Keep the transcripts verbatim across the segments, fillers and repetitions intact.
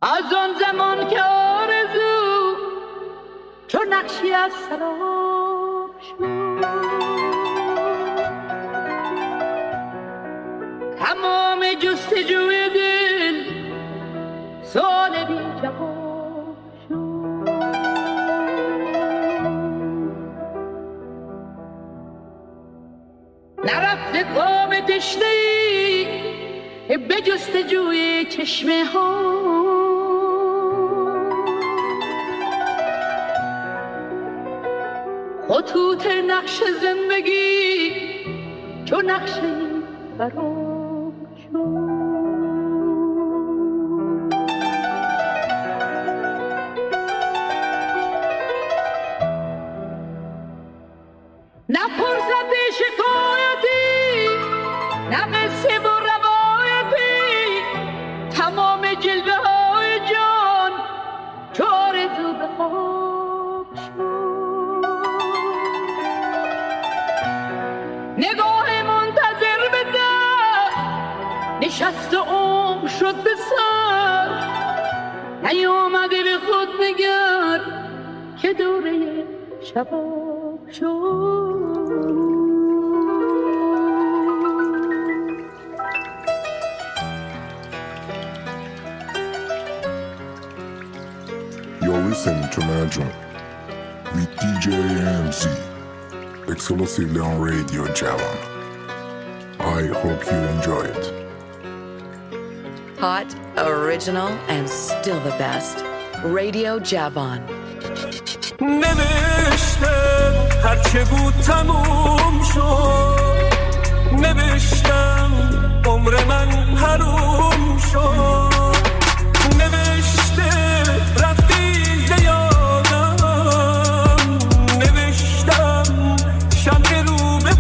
از آن زمان که آرزو چون نقشی از سراب شد، تمام جستجوی دل سوال بی جواب شد. نرفته کام تشنه‌ای به جستجوی چشمه ها، خطوط نقش زندگی چون نقشی خراب شد. نه فرصت شکایتی، نه قصه و روایتی، تمام جلوه های جان چو آرزو به خواب شد. نگاه منتظر به در نشست و عمر شد به سر، نیامده به خود نگر که دوره شباب شد. You're listening to Magic with D J M C, exclusively on Radio Javan. I hope you enjoy it. Hot, original, and still the best. Radio Javan. نوشتم هرچه بود تموم شد، نوشتم عمر من حروم شد، نوشته رفتی زیادم، نوشتم شمع رو به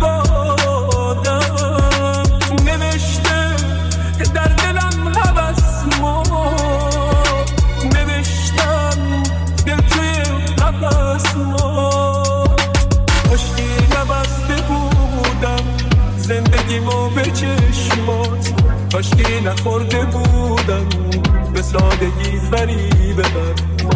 بادم، نوشته در دلم هوس مرد، نوشتم دل توی قفس مرد. کاشکی نبسته بودم زندگیمو به چشمات، کاشکی نخورده بودم به سادگی فریب من.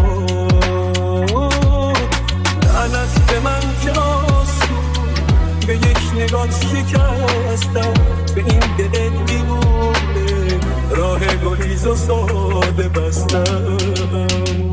لعنت به من که آسون به یک نگاه شکستم، به این دل دیوونه راه گریز و ساده بستم.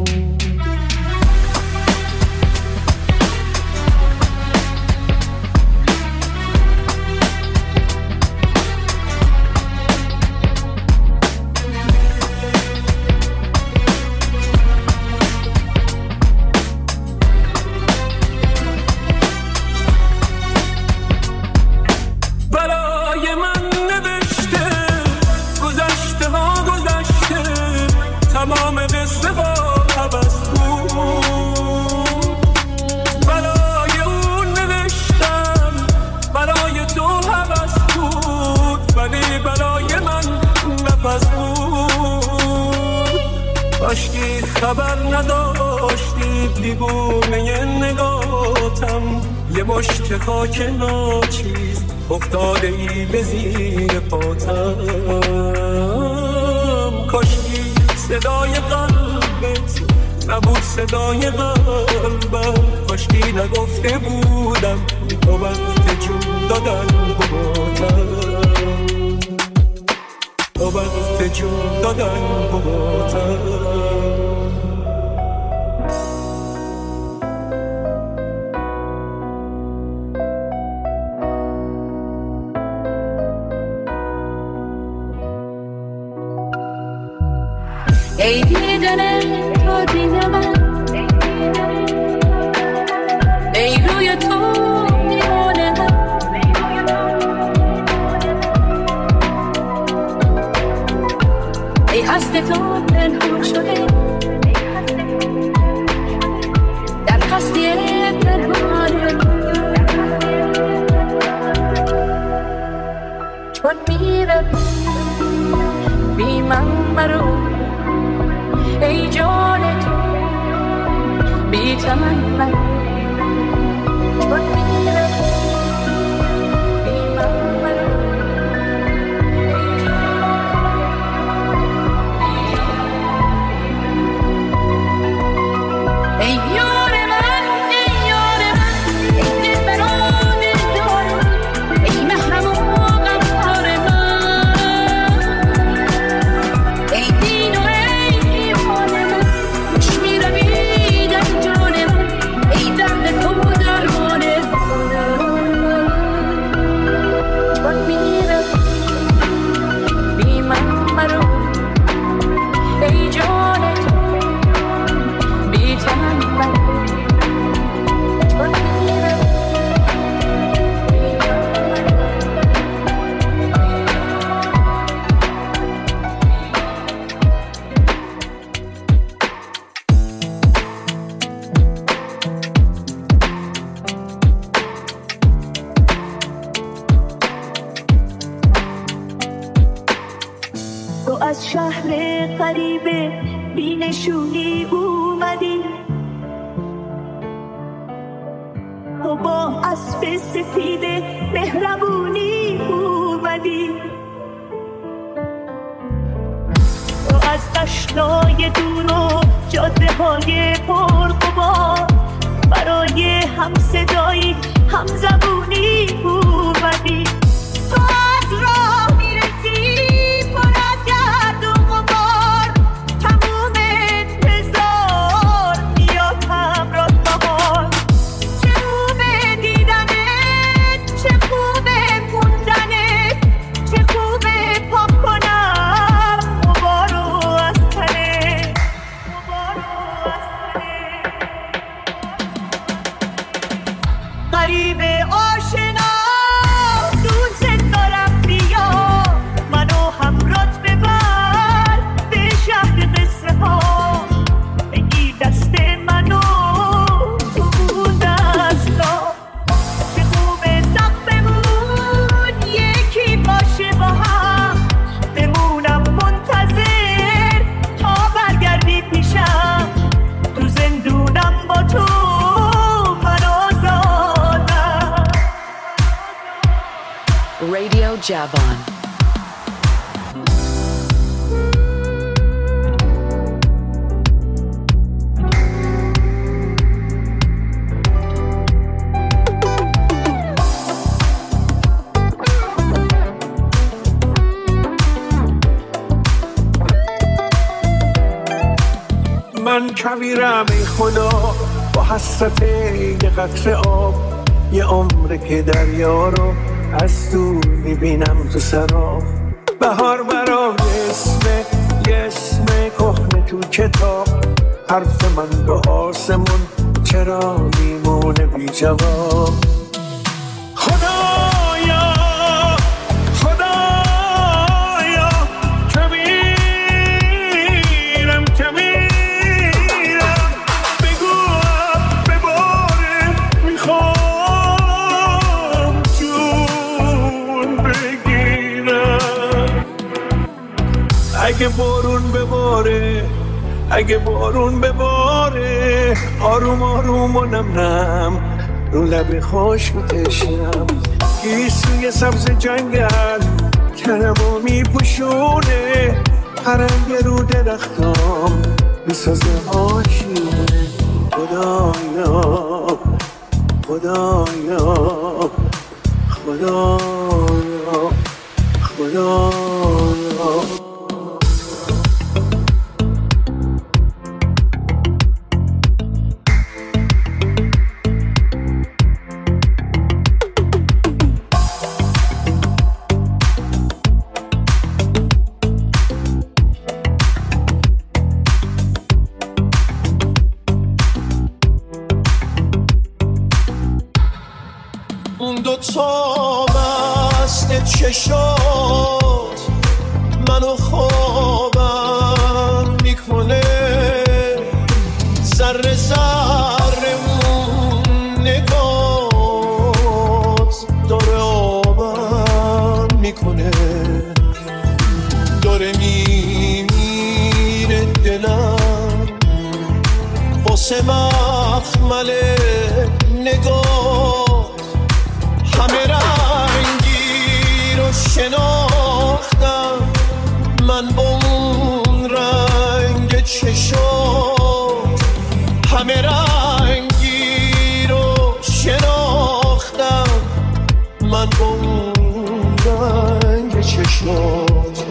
کاشکی خبر نداشتی دیوونه نگاتم، یه مشت خاک ناچیز افتاده ای به زیر پاتم. کاشکی صدای قلبت نبود صدای قلبم، کاشکی نگفته بودم تو وقت جون دادن بودم، تو وقت جون دادن بودم. ای دیدن تو دیدن من، ای روی تو دیوانه من، ای هست تو پنهان شده در هستی پنهانه، چون میره بی من مرو ای جان تو بی تمن من، چون میره بی من مرو ای جان به بینشونی اومدی، تو با اسب سفید مهربونی اومدی، تو از دشتای دور و جاده های پرغبار برای هم صدایی هم زبونی اومدی، تو از راه میرسی پر از گرد و غبار، تموم انتظار میاد همراه بهار، چه خوبه دیدنت، چه خوبه موندنت، چه خوبه پاک کنم غبارو از تنت، غبارو از تنت. غریب آشنا دوست دارم، بیا منو همراهت ببر به شهر قصه ها، بگیر دست منو تو اون دستا، چه خوبه سقفمون یکی باشه با هم، بمونم منتظر تا برگردی پیشم، تو زندونم با تو Radio Javon. من کویرم ای خدا با حسرت یه قطره آب، یه عمره که دریا رو از دور میبینم تو سراب، بهار برام یه اسمه، یه اسمه کهنه تو کتاب، حرف من به آسمون چرا میمونه بی جواب. خدایا خدایا که میرم که میرم، بگو بباره میخوام اگه بارون بباره، اگه بارون بباره، آروم آروم و نم نم رو لب خشک و تشنم، گیسوی سبز جنگل تنمو میپوشونه، پرنگ رو درختام میسازه آشیونه. خدایا خدایا خدایا خدایا دو تا مست چشات منو خوابم میکنه، ذره ذره اون نگات داره آبم میکنه، داره میمیره دلم واسه مخمل نگات، همه رنگی رو شناختم من با اون رنگ چشات، همه رنگی رو شناختم من با اون رنگ چشات.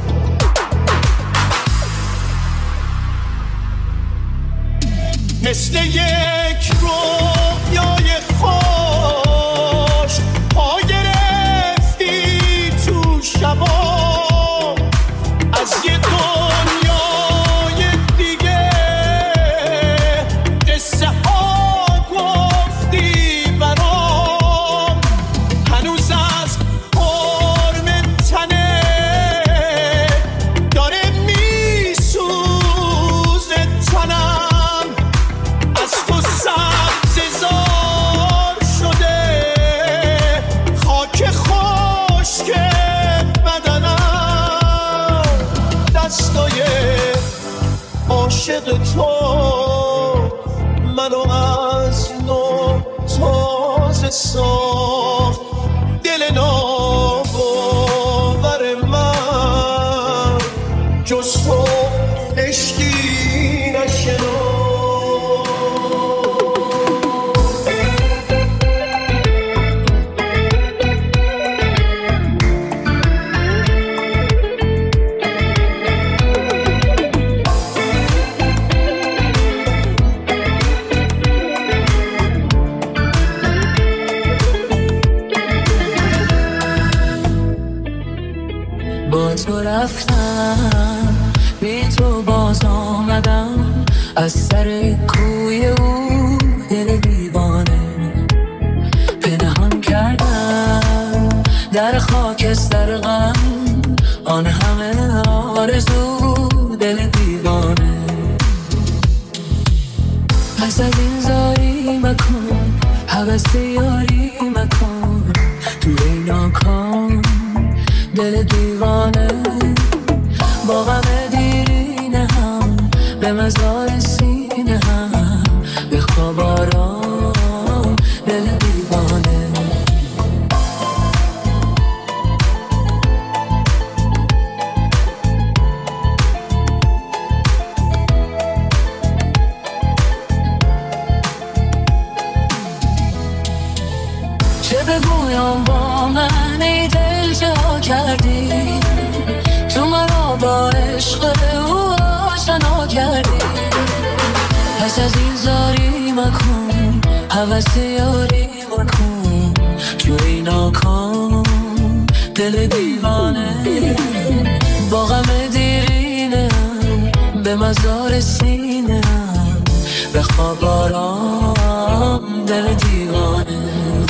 مثل یک رویای خوش پا گرفتی تو شبا، از یه دنیای دیگه قصه ها گفتی برام، هنوز از قرم تنه داره میسوزه تنم، از تو سبز عاشق تو منو از نو تازه ساخت دل ناباور من جز تو عشقی نشناخت. تو رفتم بی تو باز آمدم از سر کوی او دل دیوانه پنهان کردم در خاکستر غم آن همه آرزو دل دیوانه. پس از این زاری مکن هوس یاری مکن تو ای ناکام دل دیوانه با غم دیرینه هم به مزار سینه هم به خواب آرام دل دیوانه. چه بگویم با من ای دل چه ها کردی تو مرا با عشق او آشنا کردی. پس از این زاری مکن هوس یاری مکن جوی ناکام دل دیوانه با غم دیرینم به مزار سینم به خواب آرام دل دیوانه.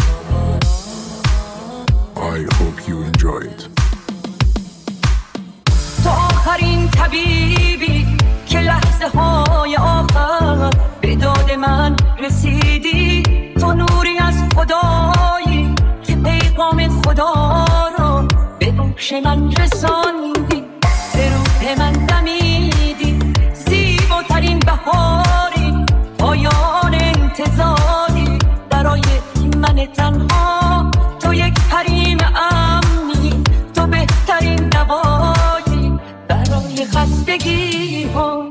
I hope you enjoy it. تو آخرین طبیبی که لحظه های آخر به داد من رسیدی. تو نوری از خدایی که پیغام خدا رو به گوش من رساندی. به روح من دمیدی زیباترین بهاری پایان انتظاری برای من تنها. تو یک حریم امنی تو بهترین دوایی برای خستگی ها.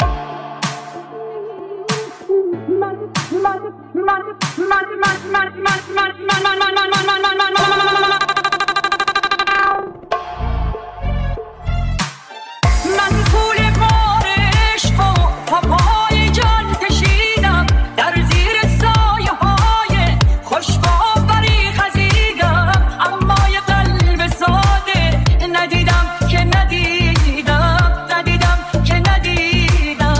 من پول بارش و پاپای جان کشیدم در زیر سایه های خوشباوری خزیدم اما یه قلب ساده ندیدم که ندیدم ندیدم که ندیدم.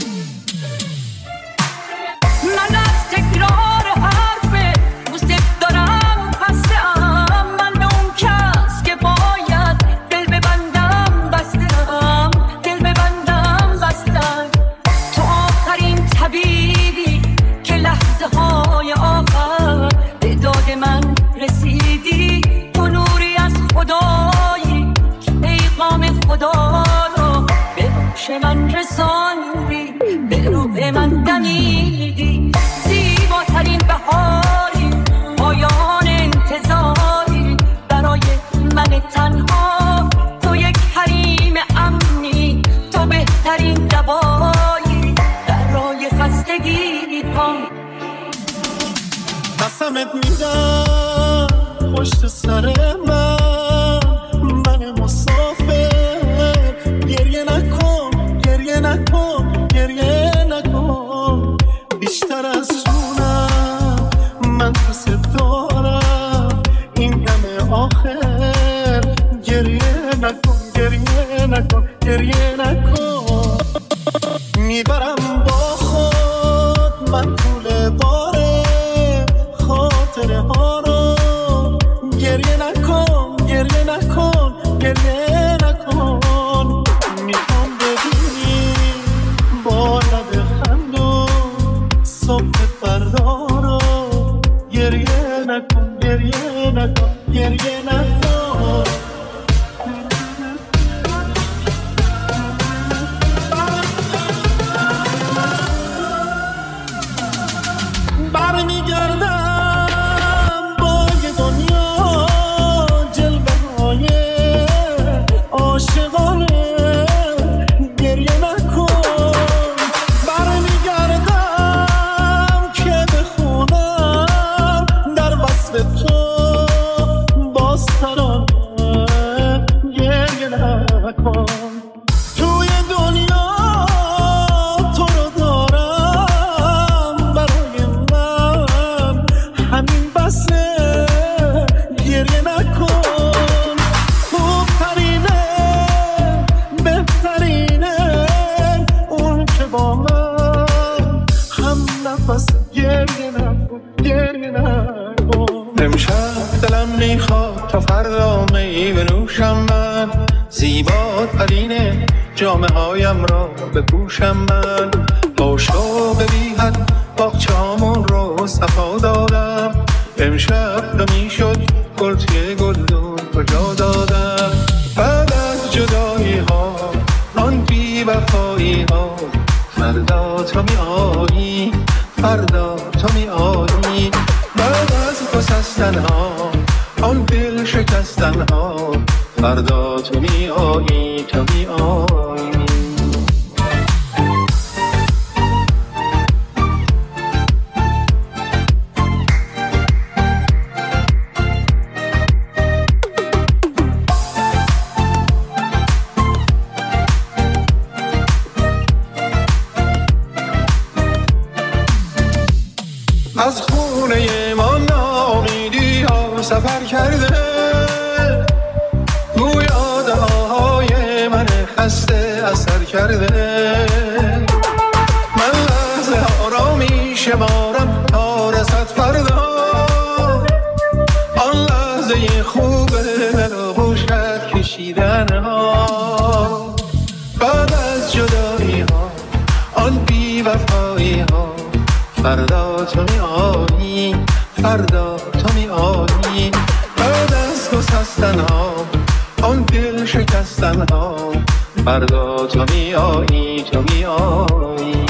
من از تکرار حرف دوست دارم خسته‌ام. من به اون کس که باید دل ببندم بستم دل ببندم بستم. تو آخرین طبیبی که لحظه های آخر به داد من رسیدی. تو نوری از خدایی که پیغام خدا رو به گوش من رساندی. به روح من دمیدی زیباترین بهاری پایان انتظاری برای من تنها. تو یک حریم امنی تو بهترین دوایی برای خستگی ها. قسمت میدم پشت سر من من مسافر گریه نکن گریه نکن گریه نکن. بیشتر از جونم من دوست دارم این دم آخر گریه نکن گریه نکن گریه نکن. میبرم با خود من طول باره خاطره ها رو. گریه نکن گریه نکن گریه نکن. میخوام ببینی با لب خندون صبح فردا رو. گریه نکن گریه نکن گریه نکن. فردا می بنوشم من، زیبا ترین جامه هایم را بپوشم من. با شوق بی حد باغچه‌مون رو صفا دادم، امشب می شد گل توی گلدون کجا دادم. بعد از جدایی ها آن بی وفایی ها، فردا تو می آیی، فردا تو می آیی. بعد از گسستن ها آن دل شکستن ها، فردا تو می آیی، تو می آیی. از خونه ما نامیدی ها سفر کرده، گویا دعاهای من خسته اثر کرده. من لحظه آرامی شمارم تا رسد فردا، آن لحظه خوبه دل و گوشت کشیدن ها. بعد از جدایی ها آن بی وفایی ها، فردا تو می آیی، فردا تو می آیی. بعد از گسستن ها آن دل شکستن ها، فردا تو می آیی، تو می آیی.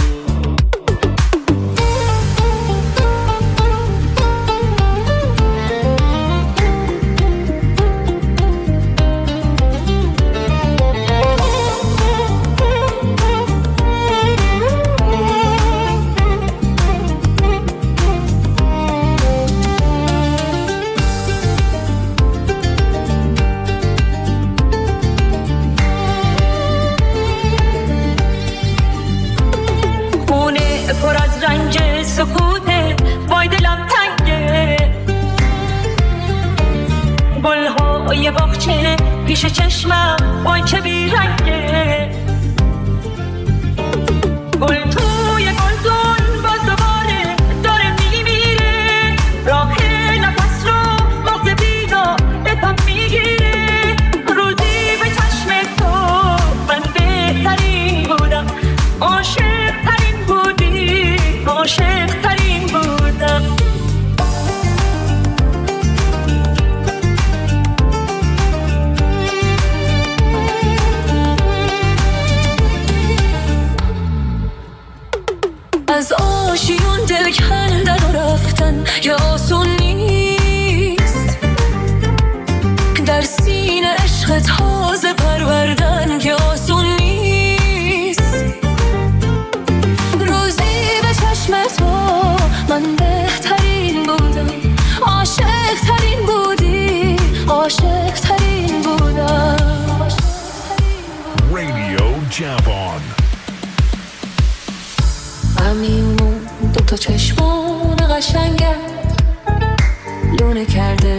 سکوته وای دلم تنگه، گلهای باغچه پیش چشمم وای چه بیرنگه. گل توی گلدون باز دوباره داره میمیره، راه نفس رو مغز بینا بپم میگیره. روزی به چشم تو من بهترین بودم، عاشق ترین بودی، عاشق ترین بودم. از آشیون دل کندن و رفتن که آسون نیست، در سینه عشق تازه پروردن که آسون نیست. روزی به چشم تو من بهترین بودم، عاشق ترین بودی، عاشق ترین بودم. Radio Javon. همینمون دوتا چشمان قشنگت لونه کرده،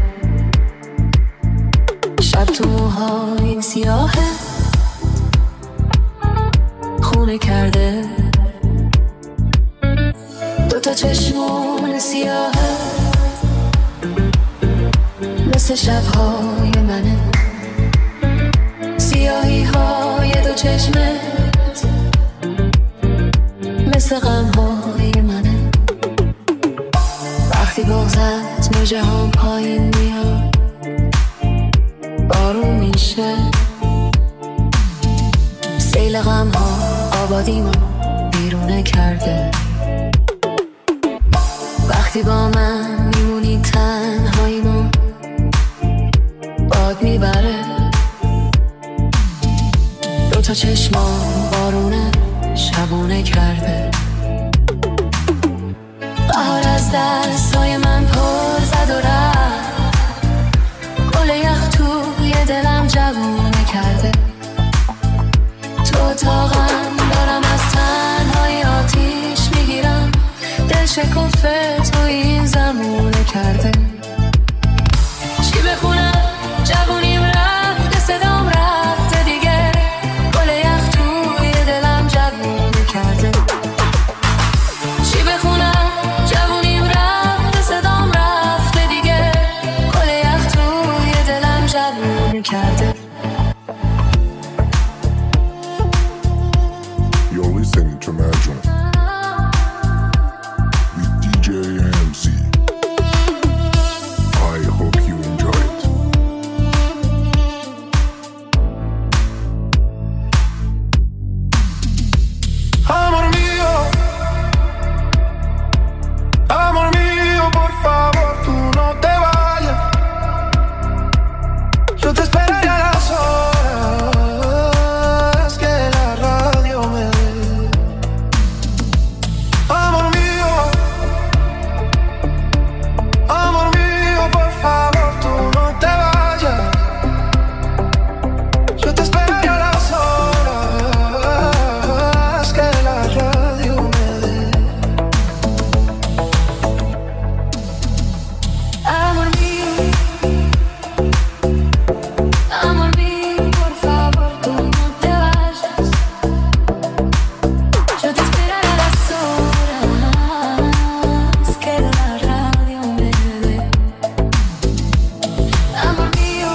شب تو موهای این سیاهت خونه کرده. دوتا چشمان سیاهت مثل شبهای منه، سیاهی های دو چشمت مثل غمهای منه. وقتی بغضت موجه هم پایین میاد بارون میشه، سیل غم ها آبادی ما بیرونه کرده. وقتی با من میمونی تنهایی ما باد میبره، دوتا چشمان بارونه شبونه کرده. قهار از دستای من پر زد و رفت، گل یخ توی دلم جوونه کرده. تو اتاقم دارم از تنهای آتیش میگیرم، دل شکفه توی این زمونه کرده. چی بخونم جوونیم رفته، صدام رفته دیگه، گل یخ توی دلم listening to Majun with D J M C. I hope you enjoy it. Amor mío, amor mío, por favor, tú no te vayas. Yo te esperaré a las horas que la radio me dé. Amor mío, amor mío, por favor, tú no te vayas. Yo te esperaré a las horas que la radio me dé. Amor mío, amor mío, por favor, tú no te vayas. Yo te esperaré a las horas que la radio me dé. Amor mío,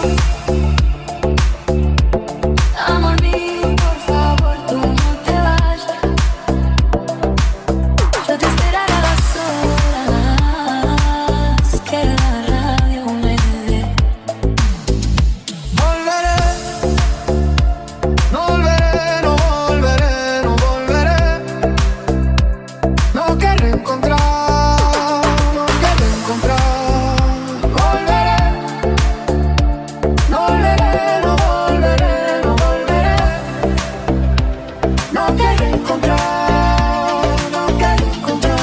amor mío, por favor, tú no te vayas. Yo te esperaré a las horas que la radio me dé. Volveré, no volveré, no volveré, no volveré. No querré encontrar, no querré encontrar. Volveré, no volveré, no volveré, no volveré. No querré encontrar, no querré encontrar.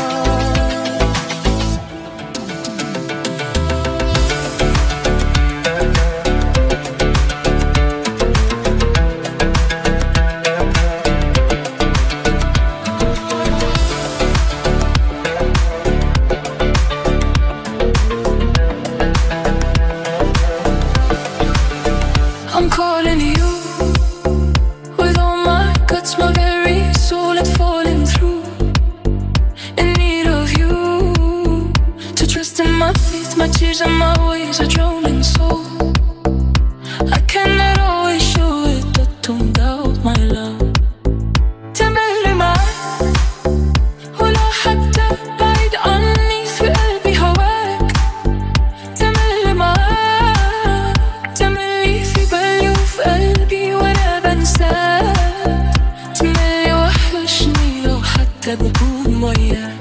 I'm calling you with all my guts, my very soul it's falling through. In need of you to trust in my faith, my tears and my ways are drowning soul. I cannot always show it, but don't doubt my love. تملي معاك ولا حتى بعيد عني في قلبي هواك. تملي معاك تملي في بالي وفي قلبي وانا بنساك. تملي وحشني لو حتى بكون وياك.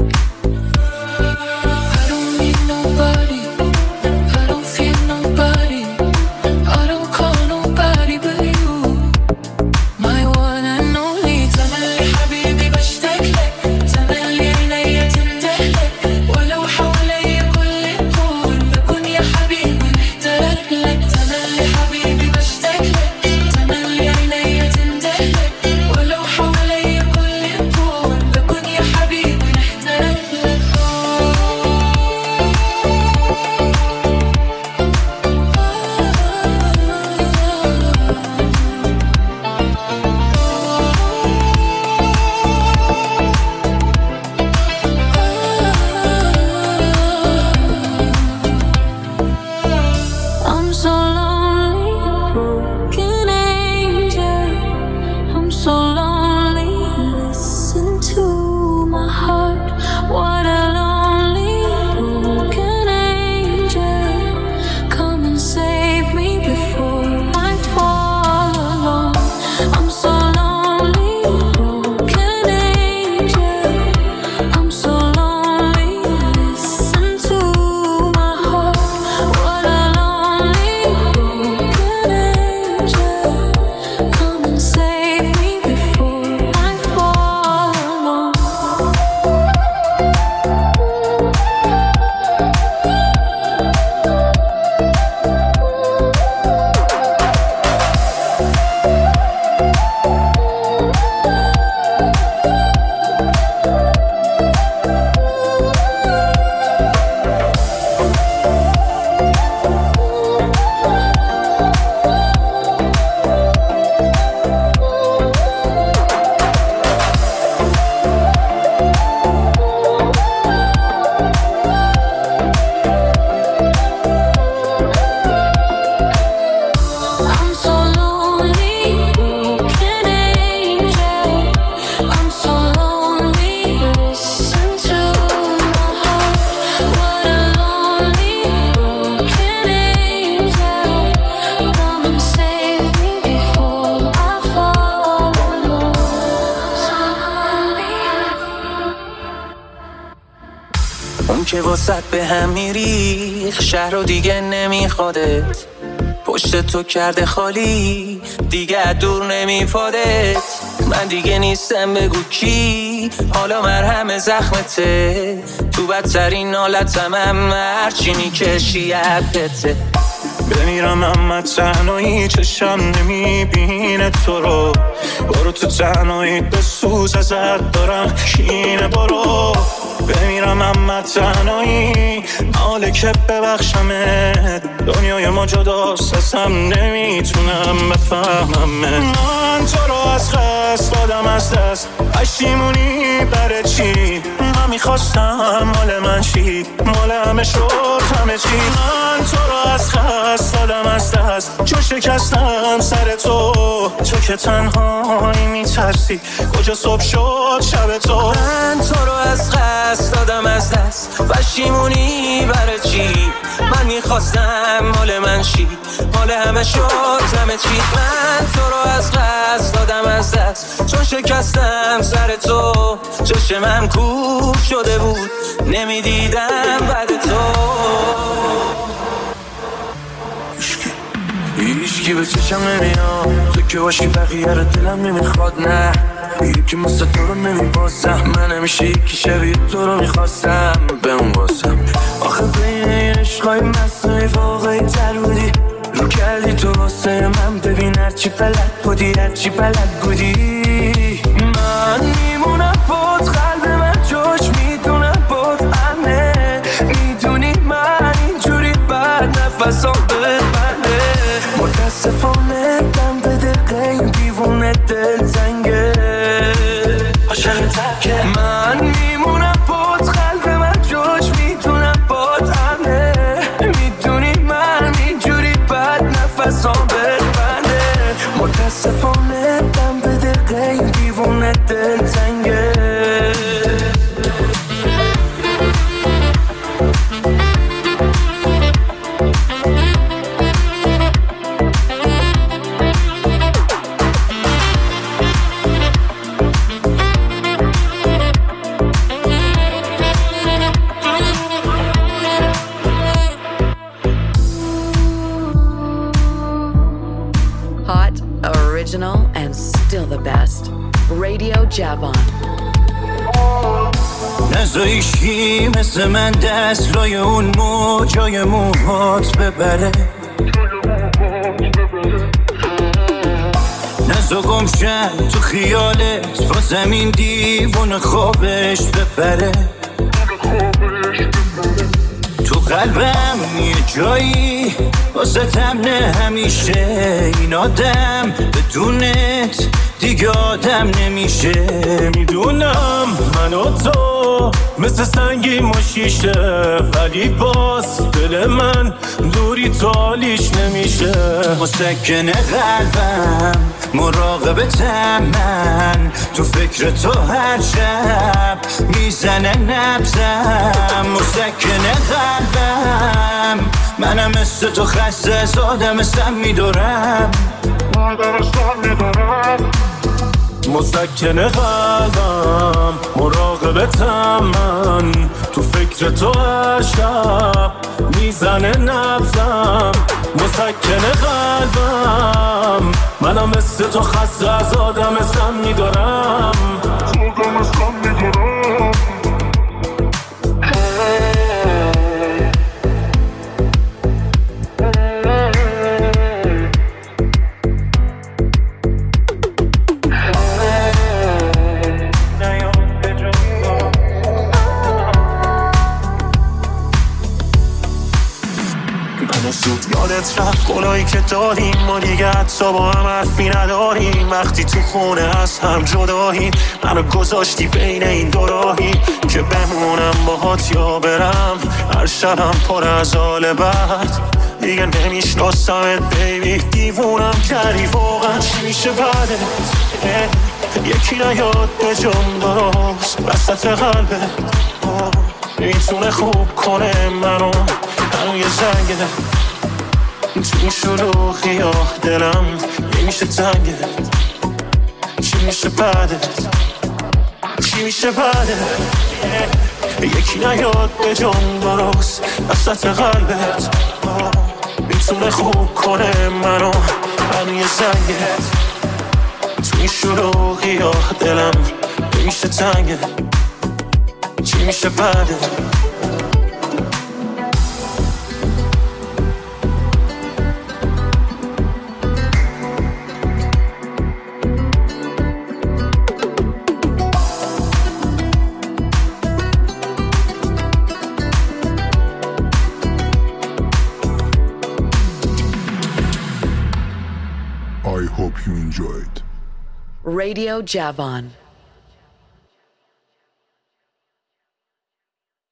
I don't need nobody, I don't feel nobody, I don't call nobody but you, my one and only. تملي حبيبي بشتاق لك، تملي عينيا تندهلك، ولو حواليا كل الكون بكون يا حبيبي محتاج لك. تملي حبيبي بشتاق لك، تملي عينيا تندهلك، ولو حواليا كل الكون بكون يا حبيبي محتاج که واسط به هم میریخ شهر و دیگه نمیخوادت پشت تو کرده خالی دیگه دور نمیپادت من دیگه نیستم بگو کی حالا مرهم زخمته تو بدترین حالتم هم هرچی میکشی عبدته بمیرم اما تنهایی چشم نمیبینه تو رو برو تو تنهایی بسوز ازت دارم شینه برو بمیرم اما تنهایی ناله که ببخشمت دنیای ما جداست ازم نمیتونم بفهمم من تو رو از خست دادم از دست پشیمونی برای چی من میخواستم مال من چی مال همه شد همه چی من تو رو از خست دادم از دست چون شکستم سر تو تو که تنهایی میترسی کجا صبح شد شب تو من تو رو از خست دادم از دست پشیمونی برای چی من میخواستم مال من چی مال همه شد همه چی من تو رو از خست دادم از دست چون شکستم سر تو چشمم کور شده بود نمیدیدم بعد تو هیچکی به چشم نمیاد تو که باشی بقیه رو دلم نمیخواد نه یکی مثل تو رو نمیبازم من همیشه یکی شبیه تو رو میخواستم به اون بازم آخه بین این عشقای مصنوعی واقعی تر بودی رو کردی تو واسه من ببین هرچی بلد بودی هرچی بلد بودی من میمونم بود قلب من جوش میدونم بود امنه میدونی من اینجوری بعد نفسام ببنه متاسفانه دم به دقیقه این دیوونه دل تنگه عاشق ترکه من میمونم بود قلب من جوش میدونم بود امنه میدونی من اینجوری بعد نفسام ببنه متاسفانه دم به دقیقه این دیوونه دل تنگه Original and still the best. Radio Javon. نزایشی مثل من دست لای اون موجای موهات ببره نزا گمشن تو خیالت با زمین دیوون خوابش ببره تو قلبم یه جایی واسه تمنه همیشه این آدم بدونت دیگه آدم نمیشه میدونم من و تو مثل سنگی مشیشه ولی باز دل من دوری تالیش نمیشه مسکن قلبم مراقبتم من تو فکر تو هر شب میزنه نبزم مسکن قلبم منم مثل تو خسته از آدم سم میدارم مسکن قلبم مراقبتم من تو فکر تو هر شب میزنه نبزم مسکن قلبم منم مثل تو خسته از آدم سم میدارم آدم سم میدارم یادت رفت گناهی که داریم ما دیگه حتی با هم حرفی نداریم وقتی تو خونه از هم جداییم منو گذاشتی بین این دو راهی که بمونم باهات یا برم هر شبم پر از حال بد دیگه نمیشناسمت بیبی دیوونم کردی واقعا چی میشه بعدت یکی نیاد به جون درست وسط قلبت میتونه خوب کنه منو منو یه زنگه تو این شلوغی ها دلم نمیشه تنگت چی میشه بعدت چی میشه بعدت یکی نیاد به جون درست وسط قلبت میتونه خوب کنه منو منو یه زنگت تو این شلوغی ها دلم نمیشه تنگت چی میشه بعدت I hope you enjoyed. Radio Javon.